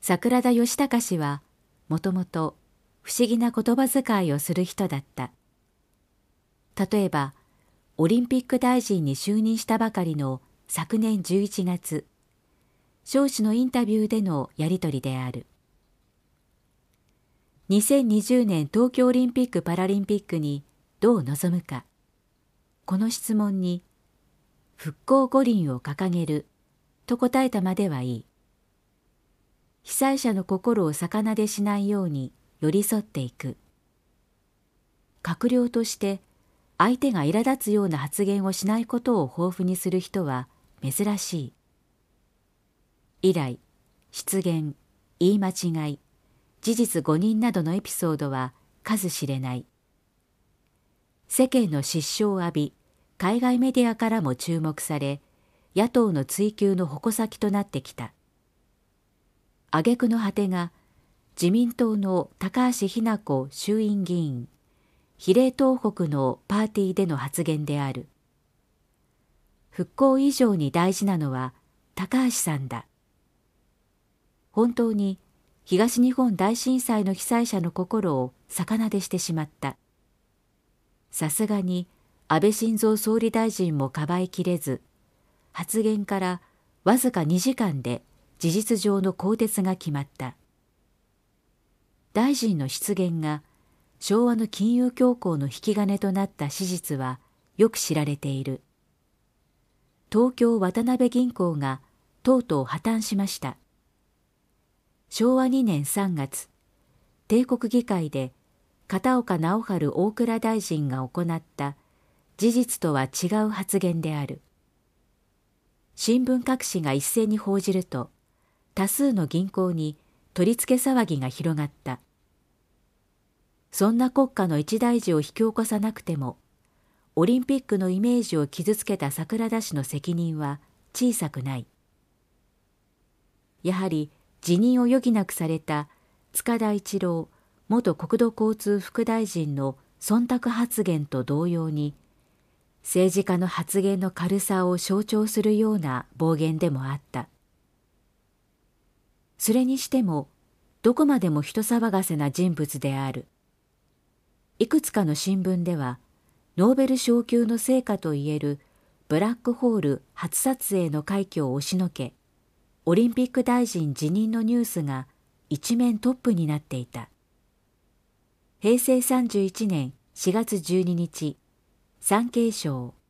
桜田義孝氏はもともと不思議な言葉遣いをする人だった。例えば、オリンピック大臣に就任したばかりの昨年11月、少子のインタビューでのやり取りである。2020年東京オリンピック・パラリンピックにどう臨むか。この質問に、復興五輪を掲げると答えたまではいい。被災者の心を逆なでしないように寄り添っていく。閣僚として相手が苛立つような発言をしないことを豊富にする人は珍しい。以来、失言、言い間違い、事実誤認などのエピソードは数知れない。世間の失笑を浴び、海外メディアからも注目され、野党の追及の矛先となってきた。挙句の果てが自民党の高橋雛子衆院議員、比例東北のパーティーでの発言である。復興以上に大事なのは高橋さんだ。本当に東日本大震災の被災者の心を逆なでしてしまった。さすがに安倍晋三総理大臣もかばいきれず、発言からわずか2時間で事実上の更迭が決まった。大臣の失言が昭和の金融恐慌の引き金となった史実はよく知られている。東京渡辺銀行がとうとう破綻しました。昭和2年3月、帝国議会で片岡直治大蔵大臣が行った事実とは違う発言である。新聞各紙が一斉に報じると、多数の銀行に取り付け騒ぎが広がった。そんな国家の一大事を引き起こさなくても、オリンピックのイメージを傷つけた桜田氏の責任は小さくない。やはり辞任を余儀なくされた塚田一郎元国土交通副大臣の忖度発言と同様に、政治家の発言の軽さを象徴するような暴言でもあった。それにしても、どこまでも人騒がせな人物である。いくつかの新聞では、ノーベル賞級の成果といえるブラックホール初撮影の快挙を押しのけ、オリンピック大臣辞任のニュースが一面トップになっていた。平成31年4月12日、産経省。